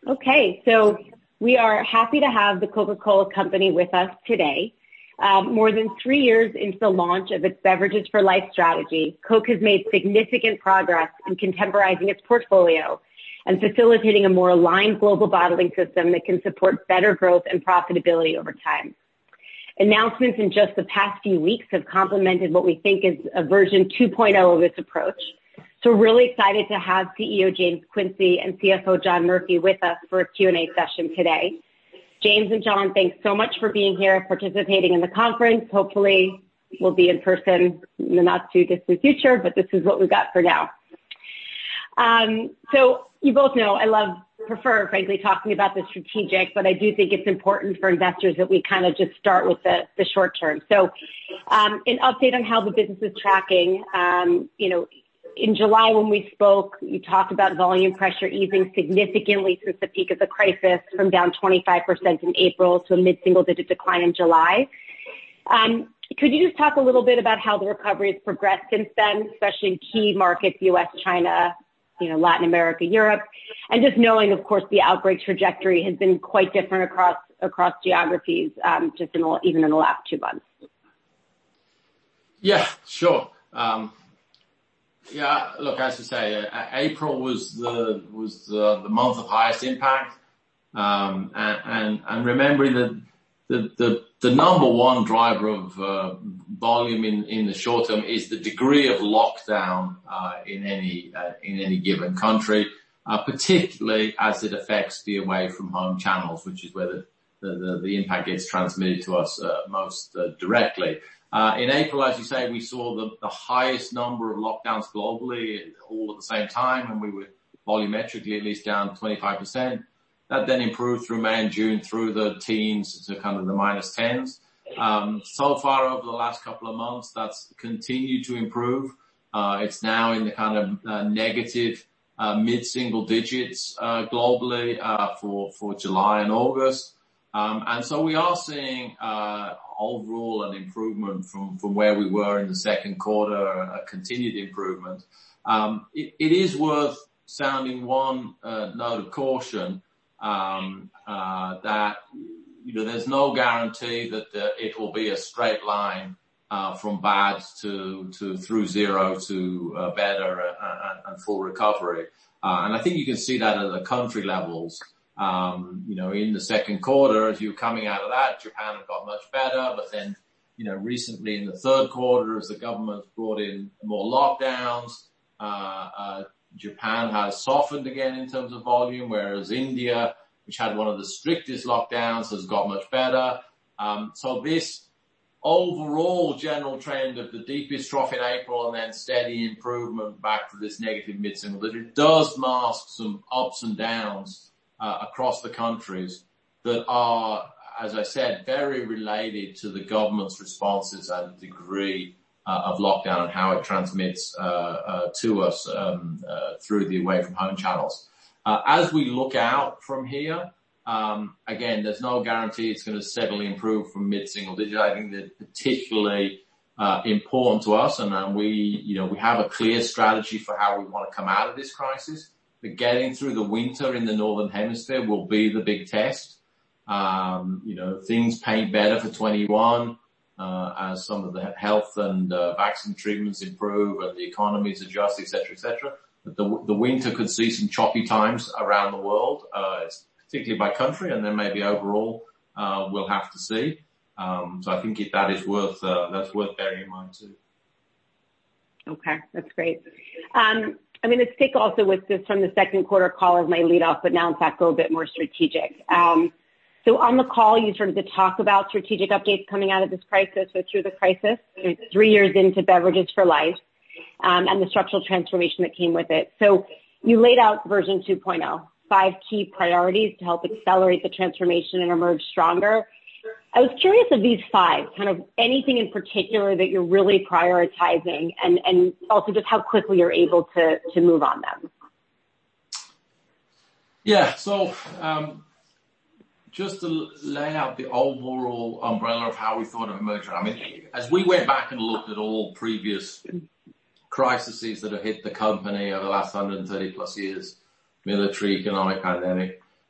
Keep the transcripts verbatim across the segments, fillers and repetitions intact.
Okay, so we are happy to have the Coca-Cola Company with us today. Um, more than three years into the launch of its Beverages for Life strategy, Coke has made significant progress in contemporizing its portfolio and facilitating a more aligned global bottling system that can support better growth and profitability over time. Announcements in just the past few weeks have complemented what we think is a version two point oh of this approach. So we're really excited to have C E O James Quincey and C F O John Murphy with us for a Q and A session today. James and John, thanks so much for being here, participating in the conference. Hopefully we'll be in person in the not too distant future, but this is what we've got for now. Um, so you both know I love, prefer, frankly, talking about the strategic, but I do think it's important for investors that we kind of just start with the, the short term. So um, an update on how the business is tracking. Um, you know, in July when we spoke, you talked about volume pressure easing significantly since the peak of the crisis, from down twenty-five percent in April to a mid-single digit decline in July. Um, could you just talk a little bit about how the recovery has progressed since then, especially in key markets, U S, China, you know, Latin America, Europe, and just knowing, of course, the outbreak trajectory has been quite different across across geographies, um, just in the, even in the last two months. Yeah, sure. Um, yeah, look, as you say, uh, April was the was the, the month of highest impact, um, and, and and remembering that the the the number one driver of uh, volume in, in the short term is the degree of lockdown uh, in any uh, in any given country, uh, particularly as it affects the away from home channels, which is where the the, the, the impact gets transmitted to us uh, most uh, directly. Uh, in April, as you say, we saw the, the highest number of lockdowns globally all at the same time, and we were volumetrically at least down twenty-five percent. That then improved through May and June through the teens to kind of the minus tens. Um, so far over the last couple of months, that's continued to improve. Uh, it's now in the kind of uh, negative uh, mid-single digits uh, globally uh, for for July and August. Um, and so we are seeing uh overall an improvement from from where we were in the second quarter, a continued improvement. Um, it, it is worth sounding one uh, note of caution um, uh, that you know there's no guarantee that uh, it will be a straight line uh, from bad to to through zero to uh, better and, and full recovery. Uh, and I think you can see that at the country levels. Um, you know, in the second quarter, as you were coming out of that, Japan had got much better. But then, you know, recently in the third quarter, as the government brought in more lockdowns, uh, uh, Japan has softened again in terms of volume, whereas India, which had one of the strictest lockdowns, has got much better. Um, so this overall general trend of the deepest trough in April and then steady improvement back to this negative mid-single digit does mask some ups and downs Uh, across the countries that are, as I said, very related to the government's responses and the degree uh, of lockdown and how it transmits uh, uh, to us um, uh, through the away from home channels. Uh, as we look out from here, um, again, there's no guarantee it's going to steadily improve from mid-single digit. I think that's particularly uh, important to us, and uh, we, you know, we have a clear strategy for how we want to come out of this crisis. But getting through the winter in the Northern Hemisphere will be the big test. Um, you know, things paint better for twenty-one, uh, as some of the health and uh, vaccine treatments improve and the economies adjust, et cetera, et cetera. But the, the winter could see some choppy times around the world, uh, particularly by country, and then maybe overall, uh, we'll have to see. Um, so I think it, that is worth, uh, that's worth bearing in mind too. Okay, that's great. Um, I mean, let's take also with this from the second quarter call as my lead off, but now in fact go a bit more strategic. Um, so on the call, you started to talk about strategic updates coming out of this crisis or through the crisis, three years into Beverages for Life, um, and the structural transformation that came with it. So you laid out version two point oh, five key priorities to help accelerate the transformation and emerge stronger. I was curious of these five, kind of anything in particular that you're really prioritizing, and, and also just how quickly you're able to, to move on them. Yeah, so um, just to lay out the overall umbrella of how we thought of emerging. I mean, as we went back and looked at all previous crises that have hit the company over the last one hundred thirty plus years, military, economic, pandemic,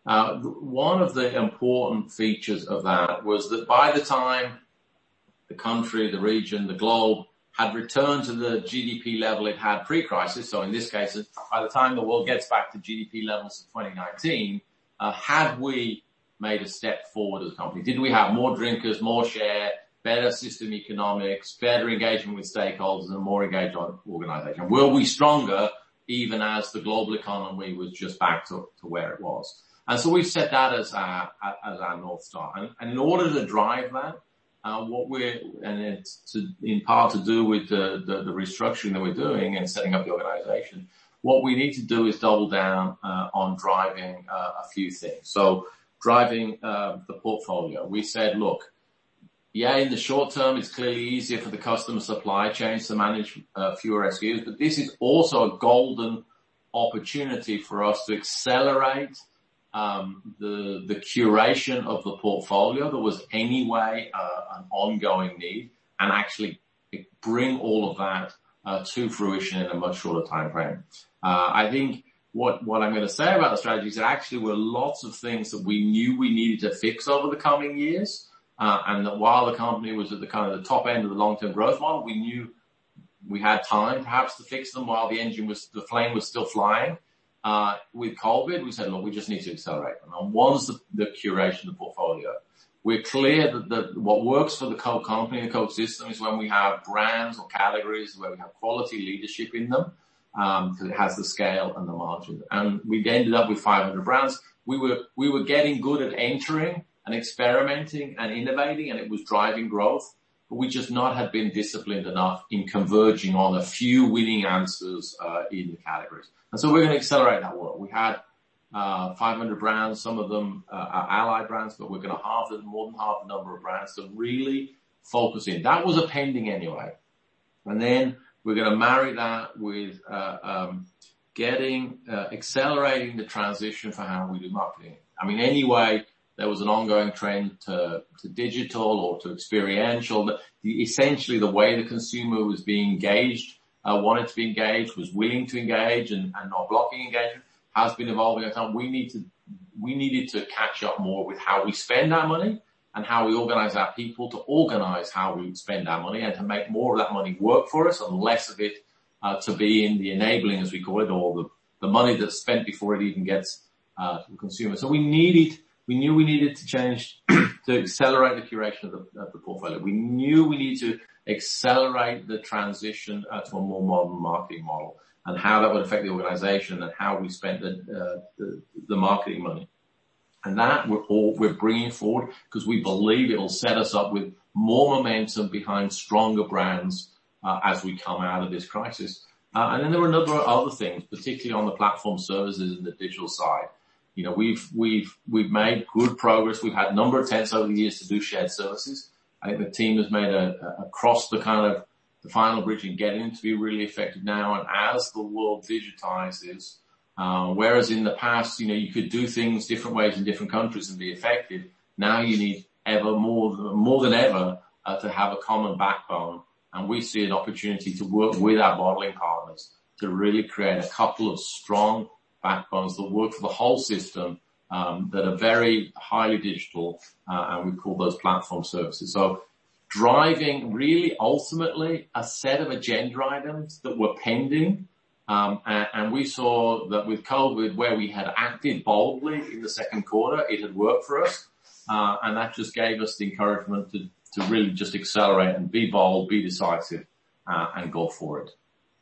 Uh, one of the important features of that was that by the time the country, the region, the globe had returned to the G D P level it had pre-crisis, so in this case, by the time the world gets back to G D P levels of twenty nineteen, uh, had we made a step forward as a company? Did we have more drinkers, more share, better system economics, better engagement with stakeholders, and a more engaged organization? Were we stronger even as the global economy was just back to, to where it was? And so we've set that as our, as our North Star. And, and in order to drive that, Uh, what we're, and it's to, in part to do with the, the, the restructuring that we're doing and setting up the organization, what we need to do is double down uh, on driving uh, a few things. So driving uh, the portfolio. We said, look, yeah, in the short term, it's clearly easier for the customer supply chains to manage uh, fewer S K Us, but this is also a golden opportunity for us to accelerate Um, the, the curation of the portfolio that was anyway, uh, an ongoing need, and actually bring all of that, uh, to fruition in a much shorter time frame. Uh, I think what, what I'm going to say about the strategy is there actually were lots of things that we knew we needed to fix over the coming years, uh, and that while the company was at the kind of the top end of the long-term growth model, we knew we had time perhaps to fix them while the engine was, the flame was still flying. Uh, with COVID, we said, look, we just need to accelerate them. And one's the, the curation of the portfolio. We're clear that, that what works for the Coke company, the Coke system, is when we have brands or categories where we have quality leadership in them, um, because it has the scale and the margin. And we ended up with five hundred brands. We were, we were getting good at entering and experimenting and innovating, and it was driving growth. But we just not had been disciplined enough in converging on a few winning answers, uh, in the categories. And so we're going to accelerate that work. We had, uh, five hundred brands. Some of them uh, are allied brands, but we're going to halve it, more than half the number of brands to really focus in. That was a pending anyway. And then we're going to marry that with, uh, um, getting, uh, accelerating the transition for how we do marketing. I mean, anyway, there was an ongoing trend to, to digital or to experiential. The, the, essentially the way the consumer was being engaged, uh, wanted to be engaged, was willing to engage and, and not blocking engagement has been evolving over time. We need to, we needed to catch up more with how we spend our money and how we organize our people to organize how we spend our money and to make more of that money work for us and less of it, uh, to be in the enabling, as we call it, or the, the money that's spent before it even gets, uh, to the consumer. So we needed, We knew we needed to change to accelerate the curation of the, of the portfolio. We knew we needed to accelerate the transition uh, to a more modern marketing model and how that would affect the organization and how we spent the, uh, the, the marketing money. And that we're all, we're bringing forward because we believe it'll set us up with more momentum behind stronger brands, uh, as we come out of this crisis. Uh, and then there were a number of other things, particularly on the platform services and the digital side. You know, we've, we've, we've made good progress. We've had a number of attempts over the years to do shared services. I think the team has made a, a across the kind of the final bridge in getting to be really effective now. And as the world digitizes, uh, whereas in the past, you know, you could do things different ways in different countries and be effective. Now you need ever more, more than ever, uh, to have a common backbone. And we see an opportunity to work with our bottling partners to really create a couple of strong backbones that work for the whole system, um, that are very highly digital, uh, and we call those platform services. So driving really ultimately a set of agenda items that were pending, um, and, and we saw that with COVID, where we had acted boldly in the second quarter, it had worked for us, uh, and that just gave us the encouragement to, to really just accelerate and be bold, be decisive, uh, and go for it.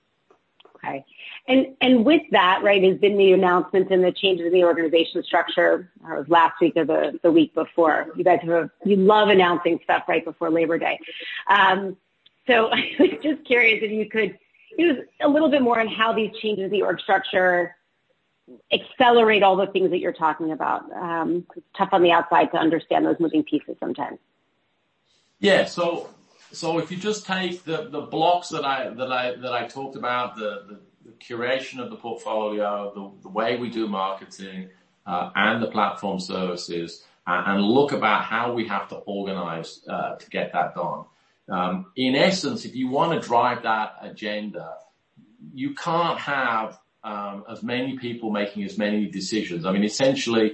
Okay. And, and with that, right, has been the announcement and the changes in the organization structure, or it was last week or the, the week before. You guys have, you love announcing stuff right before Labor Day. Um, so I was just curious if you could use a little bit more on how these changes in the org structure accelerate all the things that you're talking about. Um, it's tough on the outside to understand those moving pieces sometimes. Yeah. So, so if you just take the, the blocks that I, that I, that I talked about, the, the, the curation of the portfolio, the, the way we do marketing, uh, and the platform services, and, and look about how we have to organize, uh, to get that done. Um, in essence, if you want to drive that agenda, you can't have, um, as many people making as many decisions. I mean, essentially,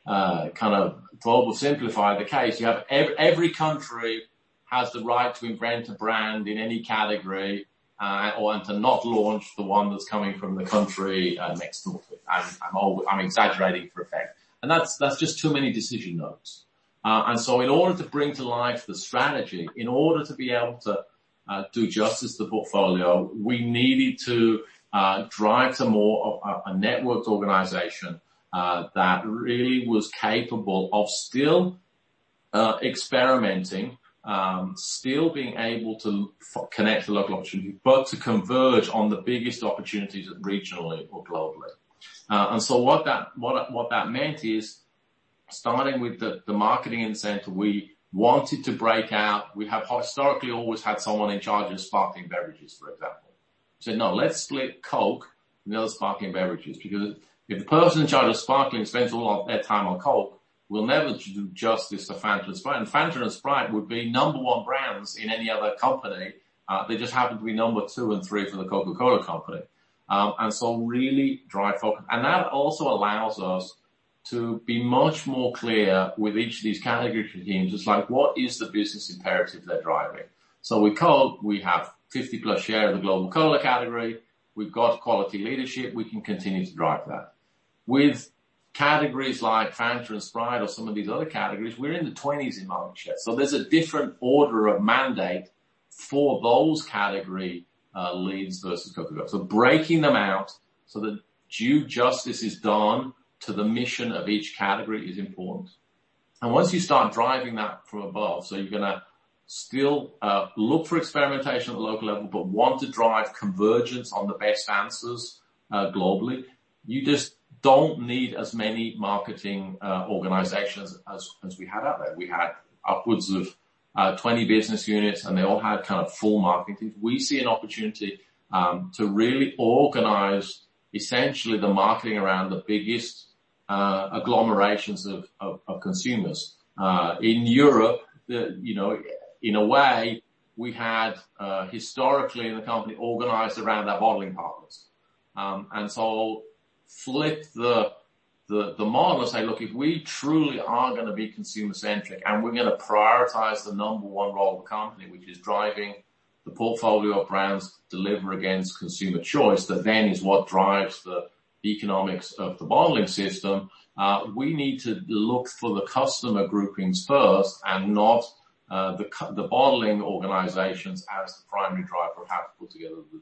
uh, kind of to oversimplify the case, you have every, every country has the right to invent a brand in any category, uh, or and to not launch the one that's coming from the country uh, next door to it. I'm, I'm, always, I'm exaggerating for effect. And that's, that's just too many decision notes. Uh, and so in order to bring to life the strategy, in order to be able to uh, do justice to the portfolio, we needed to uh, drive to more of a, a networked organization uh, that really was capable of still uh, experimenting, um, still being able to f- connect to local opportunities, but to converge on the biggest opportunities regionally or globally. Uh, and so what that, what, what that meant is, starting with the, the marketing in the center, we wanted to break out. We have historically always had someone in charge of sparkling beverages, for example. We said, no, let's split Coke and the other sparkling beverages, because if the person in charge of sparkling spends all of their time on Coke, we'll never do justice to Fanta and Sprite. And Fanta and Sprite would be number one brands in any other company. Uh, they just happen to be number two and three for the Coca-Cola company. Um, and so really drive focus. And that also allows us to be much more clear with each of these category teams. It's like, what is the business imperative they're driving? So with Coke, we have fifty plus share of the global cola category. We've got quality leadership. We can continue to drive that. With categories like Fanta and Sprite or some of these other categories, we're in the twenties in market share. So there's a different order of mandate for those category uh, leads versus Coca-Cola. So breaking them out so that due justice is done to the mission of each category is important. And once you start driving that from above, so you're going to still uh, look for experimentation at the local level, but want to drive convergence on the best answers uh, globally, you just don't need as many marketing uh, organizations as, as we had out there. We had upwards of uh, twenty business units, and they all had kind of full marketing teams. We see an opportunity um, to really organize essentially the marketing around the biggest uh, agglomerations of, of, of consumers. Uh, in Europe, the, you know, in a way, we had uh, historically in the company organized around our bottling partners. Um, and so flip the, the, the model and say, look, if we truly are going to be consumer centric and we're going to prioritize the number one role of the company, which is driving the portfolio of brands to deliver against consumer choice, that then is what drives the economics of the bottling system. Uh, we need to look for the customer groupings first and not uh, the, the bottling organizations as the primary driver of how to put together the,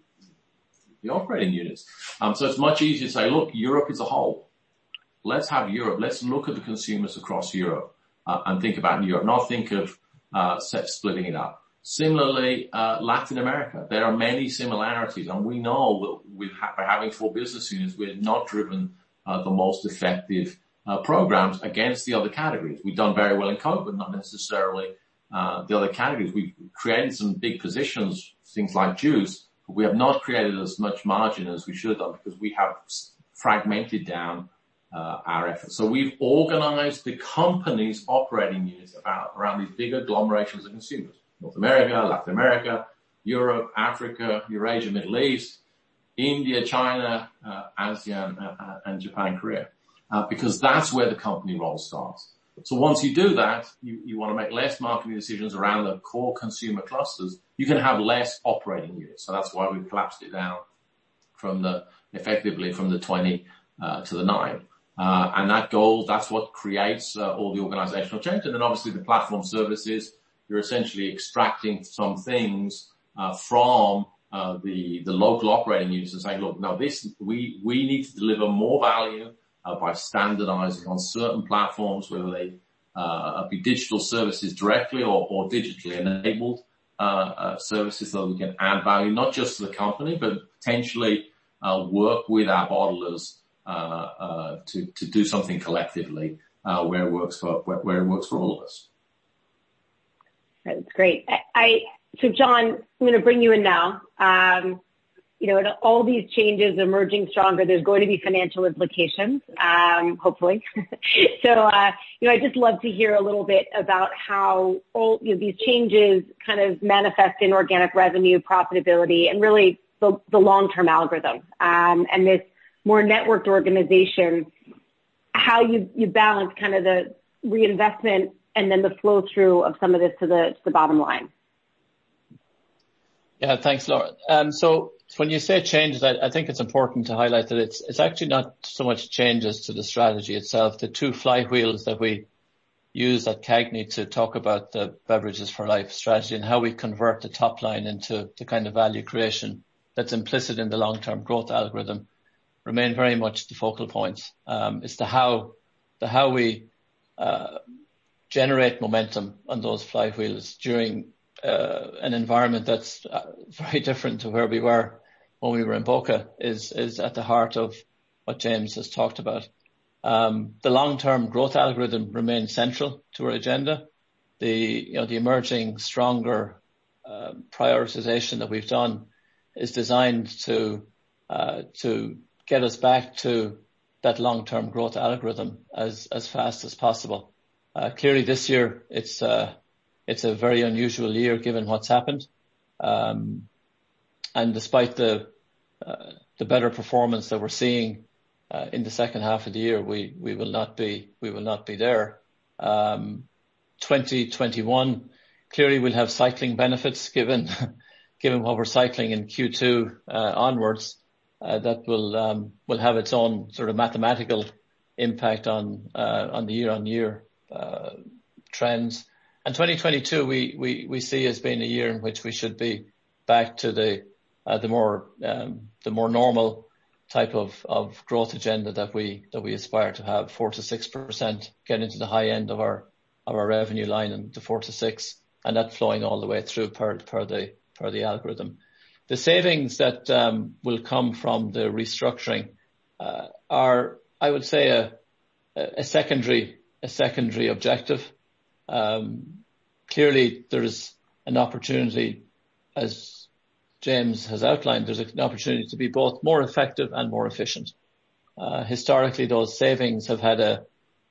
the operating units. Um, so it's much easier to say, look, Europe is a whole. Let's have Europe. Let's look at the consumers across Europe uh, and think about Europe, not think of uh, set, splitting it up. Similarly, uh, Latin America, there are many similarities, and we know that with ha- by having four business units, we're not driven uh, the most effective uh, programs against the other categories. We've done very well in Coke, but not necessarily uh, the other categories. We've created some big positions, things like juice, but we have not created as much margin as we should have done because we have fragmented down uh, our efforts. So we've organized the company's operating units about around these big agglomerations of consumers. North America, Latin America, Europe, Africa, Eurasia, Middle East, India, China, uh, ASEAN, uh, and Japan, Korea, uh, because that's where the company role starts. So once you do that, you, you want to make less marketing decisions around the core consumer clusters. You can have less operating units. So that's why we've collapsed it down from the, effectively from the twenty, uh, to the nine. Uh, and that goal, that's what creates uh, all the organizational change. And then obviously the platform services, you're essentially extracting some things uh, from uh, the the local operating units and saying, look, now this we we need to deliver more value uh, by standardizing on certain platforms, whether they uh, be digital services directly or, or digitally enabled uh, uh, services, so we can add value not just to the company, but potentially uh, work with our bottlers uh, uh, to to do something collectively uh, where it works for where, where it works for all of us. That's great. I, I, so John, I'm going to bring you in now. Um, you know, all these changes emerging stronger, there's going to be financial implications, um, hopefully. so, uh, you know, I'd just love to hear a little bit about how all, you know, these changes kind of manifest in organic revenue, profitability, and really the, the long-term algorithm. Um, and this more networked organization, how you, you balance kind of the reinvestment and then the flow through of some of this to the, to the bottom line. Yeah, thanks, Laura. Um, so when you say changes, I, I think it's important to highlight that it's, it's actually not so much changes to the strategy itself. The two flywheels that we use at CAGNY to talk about the Beverages for Life strategy and how we convert the top line into the kind of value creation that's implicit in the long-term growth algorithm remain very much the focal points. Um, it's the how, the how we uh, generate momentum on those flywheels during uh, an environment that's uh, very different to where we were when we were in Boca is, is at the heart of what James has talked about. Um, the long-term growth algorithm remains central to our agenda. The, you know, the emerging stronger uh, prioritization that we've done is designed to, uh, to get us back to that long-term growth algorithm as, as fast as possible. Uh, clearly this year, it's, uh, it's a very unusual year given what's happened. Um, and despite the, uh, the better performance that we're seeing, uh, in the second half of the year, we, we will not be, we will not be there. Um, twenty twenty-one, clearly we'll have cycling benefits given, given what we're cycling in Q two, uh, onwards. Uh, that will, um, will have its own sort of mathematical impact on, uh, on the year-on-year, uh, trends. And twenty twenty-two, we, we, we see as being a year in which we should be back to the, uh, the more, um, the more normal type of, of growth agenda that we, that we aspire to have, four to six percent, get into the high end of our, of our revenue line and the four to six, and that flowing all the way through per, per the, per the algorithm. The savings that um, will come from the restructuring uh, are, I would say, a, a secondary a secondary objective. Um, clearly, there's an opportunity, as James has outlined, there's an opportunity to be both more effective and more efficient. Uh, historically, those savings have had a,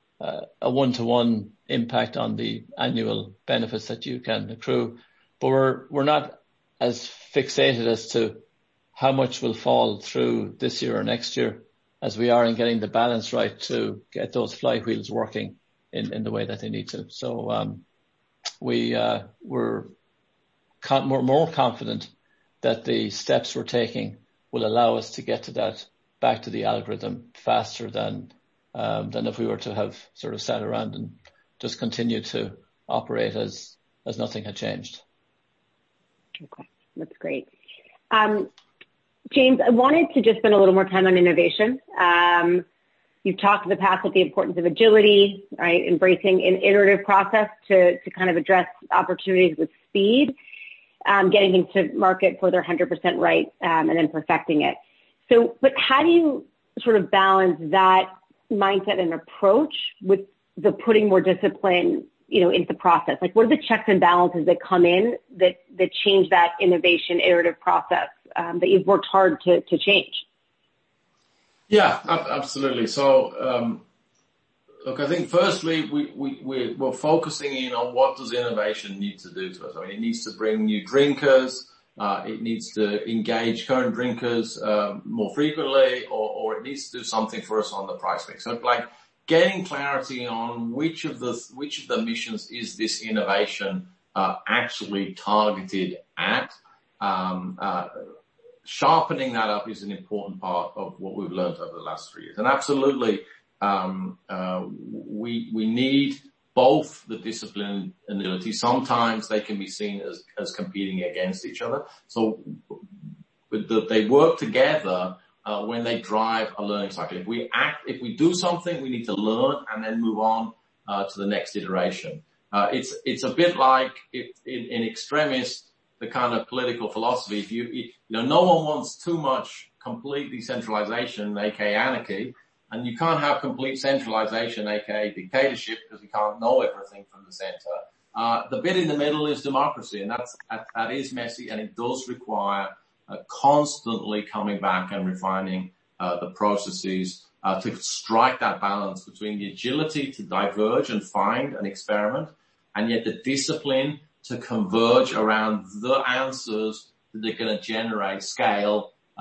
a one-to-one impact on the annual benefits that you can accrue, but we're we're not as fixated as to how much will fall through this year or next year as we are in getting the balance right to get those flywheels working in, in the way that they need to. So um, we, uh, we're con- more, more confident that the steps we're taking will allow us to get to that, back to the algorithm faster than um, than if we were to have sort of sat around and just continued to operate as, as nothing had changed. Okay, that's great. Um, James, I wanted to just spend a little more time on innovation. Um, you've talked in the past about the importance of agility, right? Embracing an iterative process to, to kind of address opportunities with speed, um, getting things to market for their one hundred percent right, um, and then perfecting it. So, but how do you sort of balance that mindset and approach with the putting more discipline, you know, into the process? Like, what are the checks and balances that come in that, that change that innovation iterative process um, that you've worked hard to, to change? Yeah, absolutely. So, um, look, I think firstly, we, we, we're, we're focusing in on what does innovation need to do to us. I mean, it needs to bring new drinkers. Uh, it needs to engage current drinkers, um, more frequently, or, or it needs to do something for us on the price mix. So like, getting clarity on which of the which of the missions is this innovation uh, actually targeted at. Um, uh, sharpening that up is an important part of what we've learned over the last three years. And absolutely, um, uh, we we need both the discipline and agility. Sometimes they can be seen as as competing against each other. So, but the, they work together. Uh, when they drive a learning cycle. If we act, if we do something, we need to learn and then move on, uh, to the next iteration. Uh, it's, it's a bit like if, in, in extremis, the kind of political philosophy. If you, you know, no one wants too much complete decentralization, aka anarchy, and you can't have complete centralization, aka dictatorship, because you can't know everything from the center. Uh, the bit in the middle is democracy, and that's, that, that is messy, and it does require Uh, constantly coming back and refining uh, the processes uh, to strike that balance between the agility to diverge and find and experiment, and yet the discipline to converge around the answers that are going to generate scale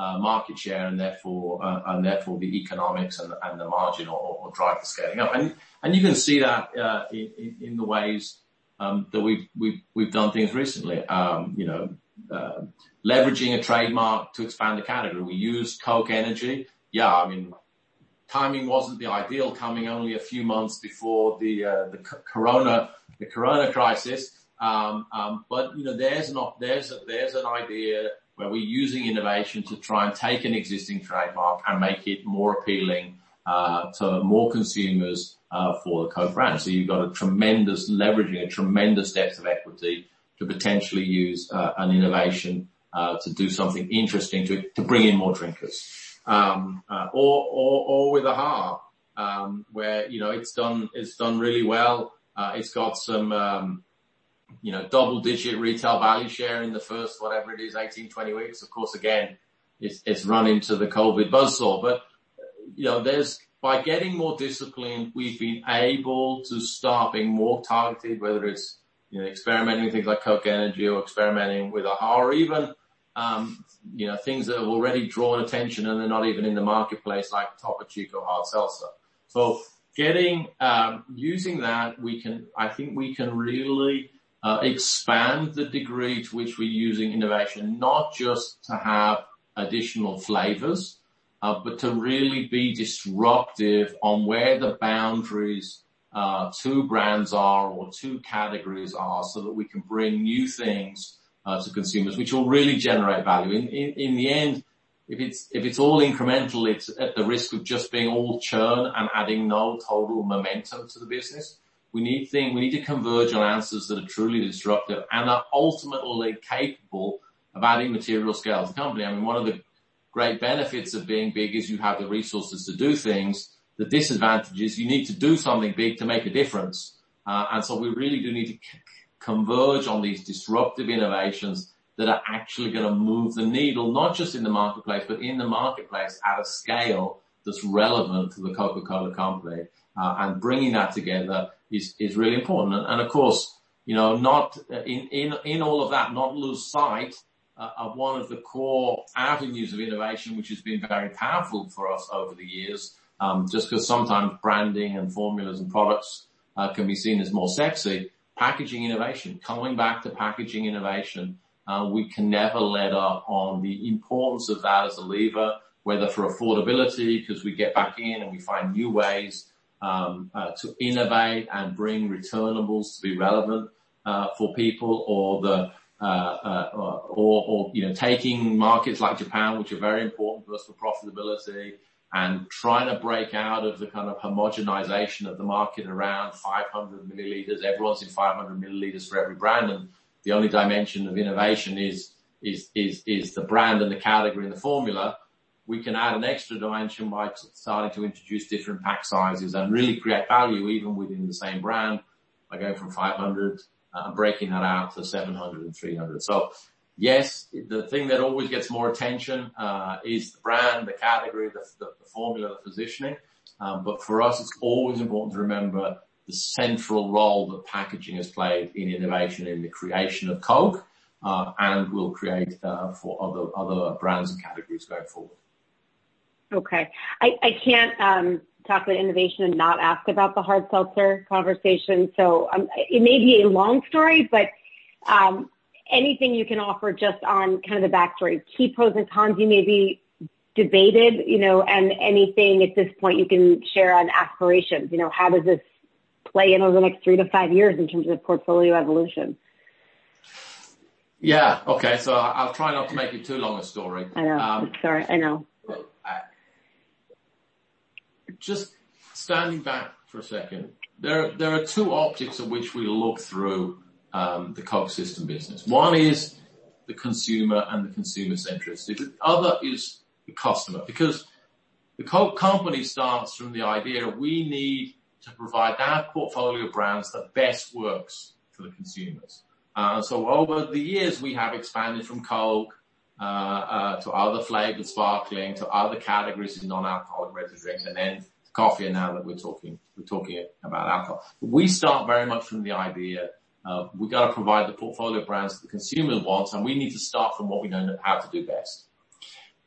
uh, market share and therefore, uh, and therefore the economics and, and the margin or, or drive the scaling up. And, and you can see that, uh, in, in the ways, um, that we've, we've, we've done things recently. Um, you know, uh, leveraging a trademark to expand the category. We used Coke Energy. Yeah, I mean, timing wasn't the ideal, coming only a few months before the, uh, the corona, the corona crisis. Um, um, but, you know, there's an, there's a, there's an idea where we're using innovation to try and take an existing trademark and make it more appealing, uh, to more consumers, uh, for the Coke brand. So you've got a tremendous leveraging, a tremendous depth of equity to potentially use, uh, an innovation, uh, to do something interesting to, to bring in more drinkers. Um, uh, or, or, or with a Aha, um, where, you know, it's done, it's done really well. Uh, it's got some, um, you know, double digit retail value share in the first, whatever it is, eighteen, twenty weeks. Of course, again, it's, it's run into the COVID buzzsaw, but, you know, there's, by getting more disciplined, we've been able to start being more targeted, whether it's, you know, experimenting with things like Coke Energy or experimenting with Aha, or even, um, you know, things that have already drawn attention and they're not even in the marketplace, like Topo Chico Hard Seltzer. So getting, um, using that, we can, I think we can really, Uh, expand the degree to which we're using innovation, not just to have additional flavors, uh, but to really be disruptive on where the boundaries, uh, to brands are or to categories are, so that we can bring new things, uh, to consumers, which will really generate value. In, in, in the end, if it's, if it's all incremental, it's at the risk of just being all churn and adding no total momentum to the business. We need thing, we need to converge on answers that are truly disruptive and are ultimately capable of adding material scale to the company. I mean, one of the great benefits of being big is you have the resources to do things. The disadvantage is you need to do something big to make a difference. Uh, and so we really do need to c- converge on these disruptive innovations that are actually going to move the needle, not just in the marketplace, but in the marketplace at a scale that's relevant to the Coca-Cola company. Uh, and bringing that together is, is really important. And, and of course, you know, not, in, in, in all of that, not lose sight uh, of one of the core avenues of innovation, which has been very powerful for us over the years. Um, just because sometimes branding and formulas and products, uh, can be seen as more sexy. Packaging innovation, coming back to packaging innovation, uh, we can never let up on the importance of that as a lever, whether for affordability, because we get back in and we find new ways Um, uh, to innovate and bring returnables to be relevant, uh, for people, or the, uh, uh, or, or, you know, taking markets like Japan, which are very important for us for profitability, and trying to break out of the kind of homogenization of the market around five hundred milliliters. Everyone's in five hundred milliliters for every brand, and the only dimension of innovation is, is, is, is the brand and the category and the formula. We can add an extra dimension by t- starting to introduce different pack sizes and really create value even within the same brand by going from five hundred uh, and breaking that out to seven hundred and three hundred. So yes, the thing that always gets more attention, uh, is the brand, the category, the, the, the formula, the positioning. Um, but for us, it's always important to remember the central role that packaging has played in innovation, in the creation of Coke, uh, and will create, uh, for other, other brands and categories going forward. Okay. I, I can't um, talk about innovation and not ask about the hard seltzer conversation. So um, it may be a long story, but um, anything you can offer just on kind of the backstory, key pros and cons you may be debated, you know, and anything at this point you can share on aspirations. You know, how does this play in over the next three to five years in terms of portfolio evolution? Yeah. Okay. So I'll try not to make it too long a story. I know. Um, sorry. I know. Just standing back for a second, there there are two optics at which we look through um, the Coke system business. One is the consumer and the consumer centricity. The other is the customer, because the Coke company starts from the idea we need to provide that portfolio of brands that best works for the consumers. Uh, so over the years, we have expanded from Coke uh, uh, to other flavored sparkling, to other categories in non-alcoholic ready drinks, and then coffee. And now that we're talking, we're talking about alcohol. We start very much from the idea uh, we got to provide the portfolio of brands that the consumer wants, and we need to start from what we know how to do best.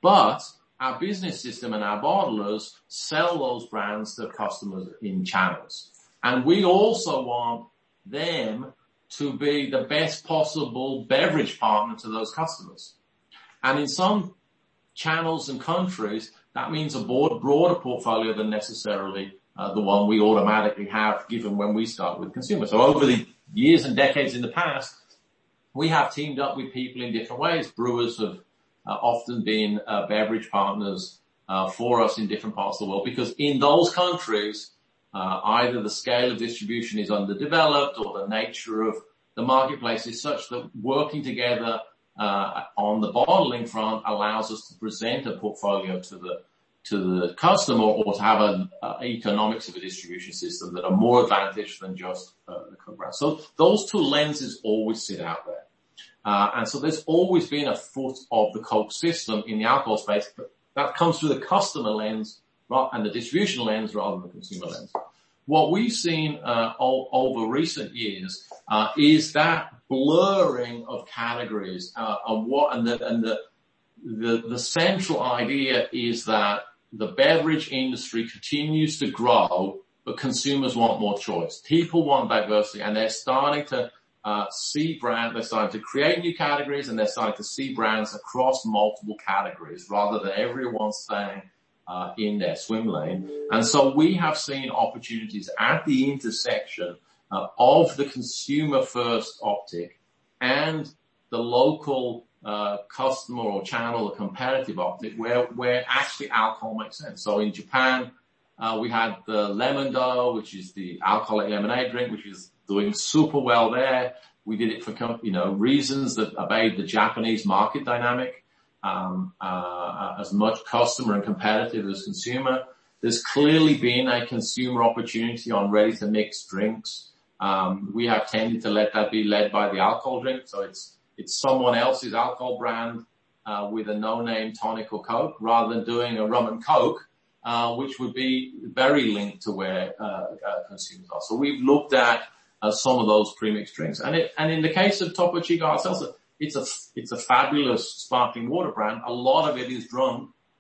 But our business system and our bottlers sell those brands to customers in channels. And we also want them to be the best possible beverage partner to those customers. And in some channels and countries, that means a broader portfolio than necessarily uh, the one we automatically have given when we start with consumers. So over the years and decades in the past, we have teamed up with people in different ways. Brewers have uh, often been uh, beverage partners uh, for us in different parts of the world, because in those countries, uh, either the scale of distribution is underdeveloped or the nature of the marketplace is such that working together uh, on the bottling front allows us to present a portfolio to the to the customer, or to have an uh, economics of a distribution system that are more advantaged than just uh, the Coke brand. So those two lenses always sit out there. Uh, and so there's always been a foot of the Coke system in the alcohol space, but that comes through the customer lens and the distribution lens rather than the consumer lens. What we've seen uh, o- over recent years uh, is that blurring of categories, uh, and what and the and the the, the central idea is that the beverage industry continues to grow, but consumers want more choice. People want diversity, and they're starting to uh see brand. They're starting to create new categories, and they're starting to see brands across multiple categories rather than everyone staying uh in their swim lane. And so we have seen opportunities at the intersection uh, of the consumer first optic and the local uh customer or channel or competitive optic, where where actually alcohol makes sense. So in Japan, uh we had the Lemon-Dou, which is the alcoholic lemonade drink, which is doing super well there. We did it for, you know, reasons that obeyed the Japanese market dynamic, um uh as much customer and competitive as consumer. There's clearly been a consumer opportunity on ready to mix drinks. Um we have tended to let that be led by the alcohol drink, so it's It's someone else's alcohol brand uh with a no-name tonic or Coke, rather than doing a rum and Coke, uh which would be very linked to where uh, uh consumers are. So we've looked at uh, some of those premixed drinks, and it and in the case of Topo Chico Hard Seltzer, it's a it's a fabulous sparkling water brand. A lot of it is drunk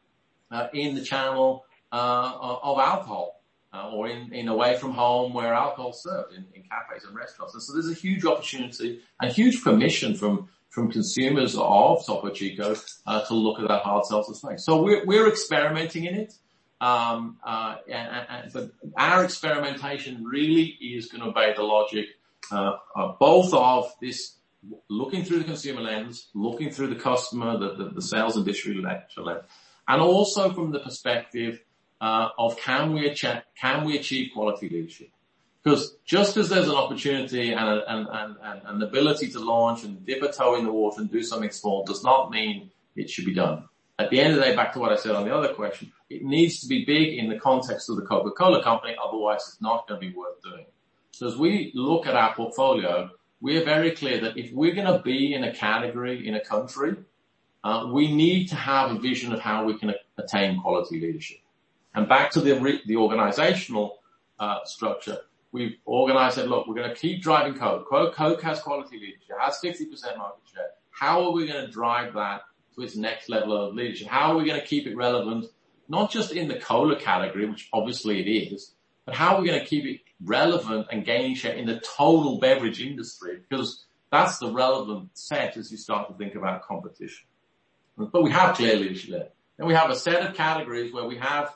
uh, in the channel uh of alcohol. Uh, or in, in away from home where alcohol is served, in, in cafes and restaurants. And so there's a huge opportunity and huge permission from, from consumers of Topo Chico, uh, to look at that hard seltzer space. So we're, we're experimenting in it. Um, uh, and, and, but our experimentation really is going to obey the logic, uh, uh, both of this looking through the consumer lens, looking through the customer, the, the, the sales and distribution lens, and also from the perspective Uh, of can we achieve, can we achieve quality leadership? Because just as there's an opportunity and, a, and, and, and an ability to launch and dip a toe in the water and do something small does not mean it should be done. At the end of the day, back to what I said on the other question, it needs to be big in the context of the Coca-Cola company, otherwise it's not going to be worth doing. So as we look at our portfolio, we are very clear that if we're going to be in a category, in a country, uh, we need to have a vision of how we can attain quality leadership. And back to the the organizational uh structure, we've organized it. Look, we're going to keep driving Coke. Coke. Coke has quality leadership, it has fifty percent market share. How are we going to drive that to its next level of leadership? How are we going to keep it relevant, not just in the cola category, which obviously it is, but how are we going to keep it relevant and gaining share in the total beverage industry? Because that's the relevant set as you start to think about competition. But we have clear leadership there. Then we have a set of categories where we have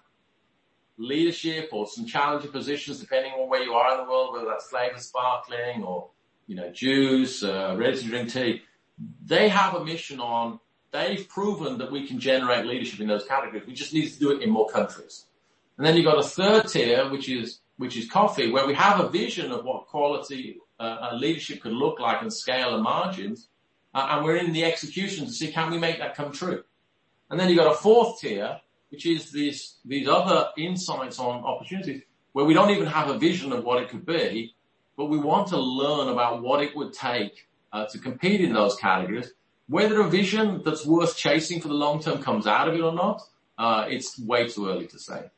leadership or some challenging positions depending on where you are in the world, whether that's flavored sparkling or, you know, juice, uh, ready to drink tea. They have a mission on, they've proven that we can generate leadership in those categories. We just need to do it in more countries. And then you've got a third tier, which is, which is coffee, where we have a vision of what quality uh, leadership could look like and scale and margins. Uh, and we're in the execution to see, can we make that come true? And then you've got a fourth tier, which is these, these other insights on opportunities where we don't even have a vision of what it could be, but we want to learn about what it would take uh, to compete in those categories. Whether a vision that's worth chasing for the long term comes out of it or not, uh, it's way too early to say.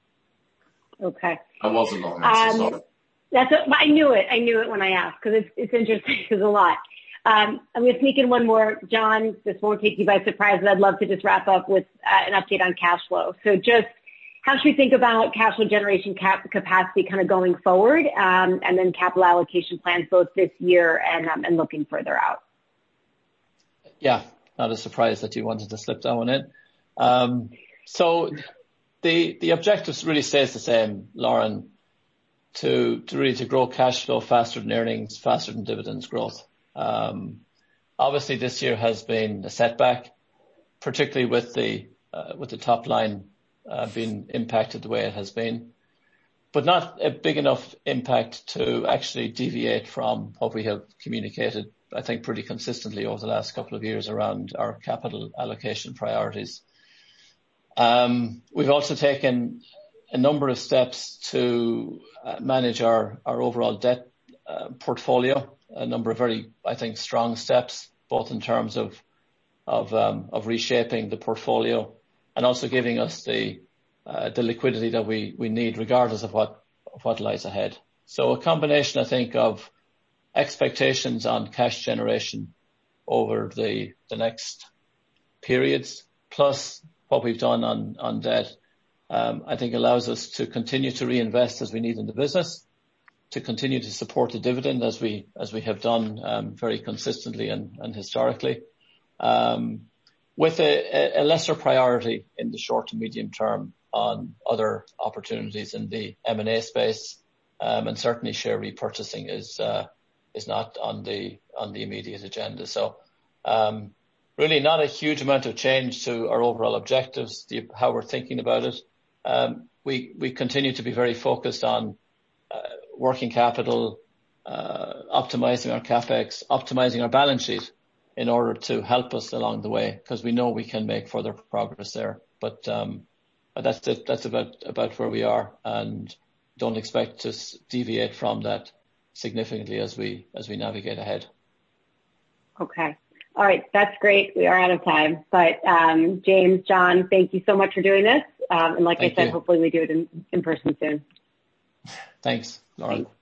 Okay. That was a long answer, um, sorry. That's a, I knew it. I knew it when I asked, because it's, it's interesting. There's a lot. Um, I'm going to sneak in one more. John, this won't take you by surprise, but I'd love to just wrap up with uh, an update on cash flow. So just how should we think about cash flow generation cap- capacity kind of going forward, um, and then capital allocation plans both this year and, um, and looking further out? Yeah, not a surprise that you wanted to slip that one in. Um, so the the objective really stays the same, Lauren, to, to really to grow cash flow faster than earnings, faster than dividends growth. Um, obviously this year has been a setback, particularly with the, uh, with the top line, uh, being impacted the way it has been, but not a big enough impact to actually deviate from what we have communicated, I think, pretty consistently over the last couple of years around our capital allocation priorities. Um, we've also taken a number of steps to uh, manage our, our overall debt uh, portfolio. A number of very, I think, strong steps, both in terms of of, um, of reshaping the portfolio and also giving us the uh, the liquidity that we, we need, regardless of what of what lies ahead. So a combination, I think, of expectations on cash generation over the the next periods, plus what we've done on on debt, um, I think allows us to continue to reinvest as we need in the business, to continue to support the dividend as we as we have done um, very consistently and, and historically, um, with a, a lesser priority in the short to medium term on other opportunities in the M and A space, um, and certainly share repurchasing is uh, is not on the on the immediate agenda. So um, really not a huge amount of change to our overall objectives, the, how we're thinking about it. Um, we we continue to be very focused on uh, working capital, uh, optimizing our capex, optimizing our balance sheet in order to help us along the way, because we know we can make further progress there. But um, that's it. That's about about where we are, and don't expect to deviate from that significantly as we as we navigate ahead. Okay. All right. That's great. We are out of time. But um, James, John, thank you so much for doing this. Um, and like Thank I said, you. hopefully we do it in, in person soon. Thanks, Lauren. Thanks.